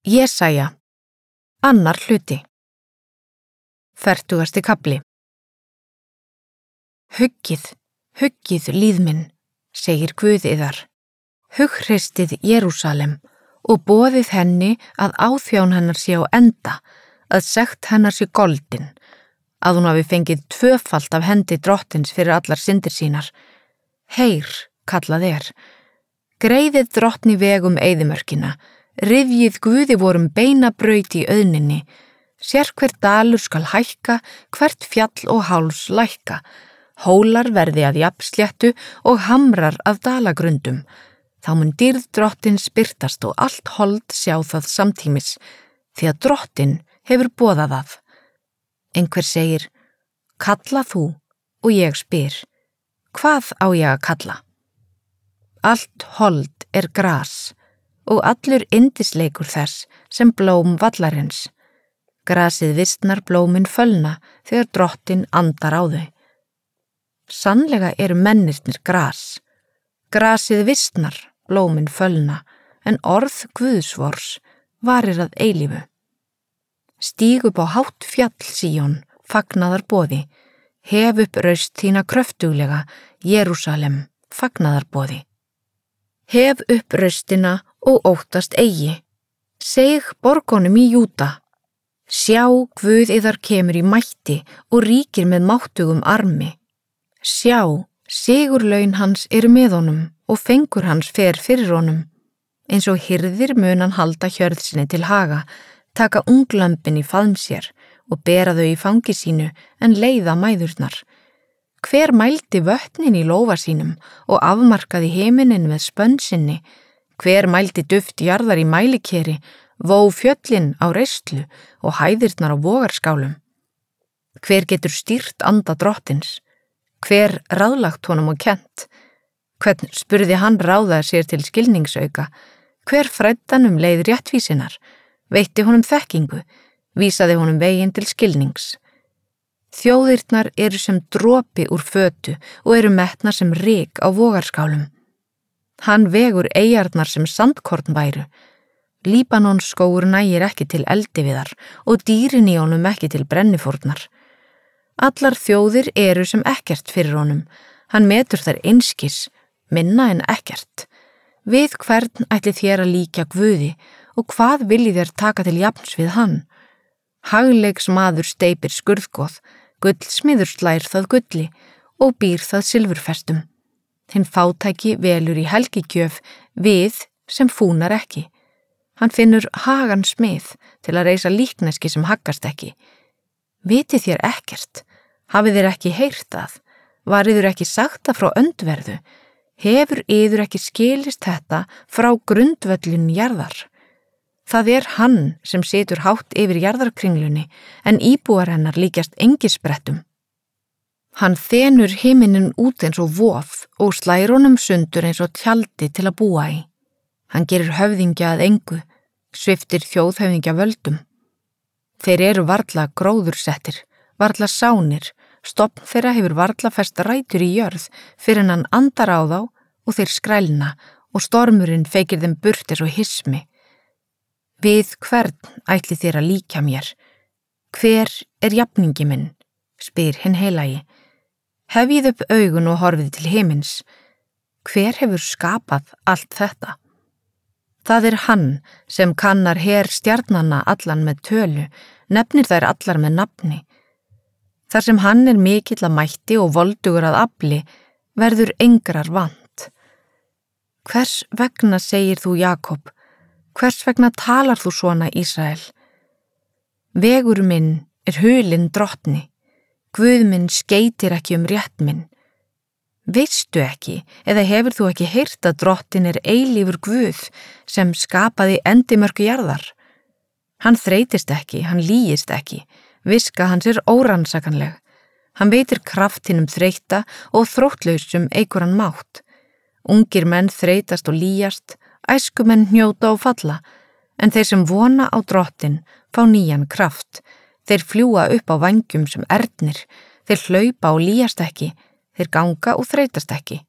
Jesaja, annar hluti. 40. kafli. Huggið líð minn, segir Guð yðar. Hughristið Jerúsalem og boðið henni að áþján hennar sé á enda, að sekt hennar sé goldin, að hún hafi fengið tvöfalt af hendi drottins fyrir allar syndir sínar. Heyr, kallað greiðið drottni vegum eyðimörkina, rifjið Guði vorum beina braut í auðninni, sér hver dalur skal hækka, hvert fjall og háls lækka, hólar verði að jafnsléttu og hamrar að dalagrundum. Þá mun dýrð drottins birtast og allt hold sjá það samtímis, því að drottin hefur boðað það. Einhver segir, kalla þú, og ég spyr, hvað á ég að kalla? Allt hold gras, og allur yndisleikur þess sem blóm vallarins. Grasið vistnar, blómin fölna, þegar drottin andar á þau. Sannlega eru mennirnir gras. Grasið vistnar, blómin fölna, en orð Guðsvors varir að eilífu. Stíg upp á hátt fjall Síón, fagnaðar boði, hef upp raust þína kröftuglega, Jerúsalem, fagnaðar boði. Hef upp raustina og óttast eigi, seg borgunum í Júda. Sjá, Guð yðar kemur í mætti og ríkir með máttugum armi. Sjá, sigurlaun hans með honum og fengur hans fer fyrir honum. Eins og hirðir mun hann halda hjörð sinni til haga, taka unglömbin í faðm sér og bera þau í fangi sínu en leiða mæðurnar. Hver mældi vötnin í lófa sínum og afmarkaði himinin með spönn sinni? Hver mældi duft jarðar í mælikeri, vó fjöllin á reistlu og hæðirnar á vogarskálum? Hver getur stýrt anda drottins? Hver ráðlagt honum og kennt? Hvern spurði hann ráða sér til skilningsauka? Hver fræddi hann leið réttvísinnar? Veitti honum þekkingu? Vísaði honum veginn til skilnings? Þjóðirnar eru sem dropi úr fötu og eru metnar sem ryk á vogarskálum. Hann vegur eyjarnar sem sandkorn væru. Líbanons skógur nægir ekki til eldiviðar og dýrin í honum ekki til brennifórnar. Allar þjóðir eru sem ekkert fyrir honum. Hann metur þær einskis, minna en ekkert. Við hvern ætli þér að líkja Guði og hvað viljið þér taka til jafns við hann? Hagleiks maður steypir skurðgoð, gullsmiður slær það gulli og býr það silfurfestum. Hinn fátæki velur í helgigjöf við sem fúnar ekki. Hann finnur hagan smið til að reisa líkneski sem haggast ekki. Vitið þér ekkert? Hafið þér ekki heyrt það? Var yður ekki sagt það frá öndverðu? Hefur yður ekki skilist þetta frá grundvöllin jarðar? Það hann sem situr hátt yfir jarðarkringlunni, en íbúar hennar líkjast engisbrettum. Hann þenur himinin út eins og vof og slær honum sundur eins og tjaldi til að búa í. Hann gerir höfðingja að engu, sviptir þjóðhöfðingja völdum. Þeir eru varla gróðursettir, varla sánir, stofn þeirra hefur varla fest rætur í jörð fyrir en hann andar á þá og þeir skrælna og stormurinn feykir þeim burt eins og hismi. Við hvern ætli þér að líkja mér? Hver jafningi minn? Spyr hinn heilagi. Hefjið upp augun og horfið til himins. Hver hefur skapað allt þetta? Það hann sem kannar her stjarnanna allan með tölu, nefnir þær allar með nafni. Þar sem hann mikill að mætti og voldugur að afli, verður engrar vant. Hvers vegna segir þú Jakob? Hvers vegna talar þú svona, Ísrael? Vegur minn hulinn drottni. Guð minn skeytir ekki rétt minn. Veistu ekki, eða hefur þú ekki heyrt að drottin eilífur Guð sem skapaði endimörku jarðar? Hann þreytist ekki, hann lýgist ekki, viska hans órannsakanleg. Hann veitir kraft hinum þreytta og þróttlausum eykur hann mátt. Ungir menn þreytast og lýjast, æskumenn hnjóta og falla, en þeir sem vona á drottin fá nýjan kraft. Þeir fljúga upp á vængjum sem ernir, þeir hlaupa og lýjast ekki, þeir ganga og þreytast ekki.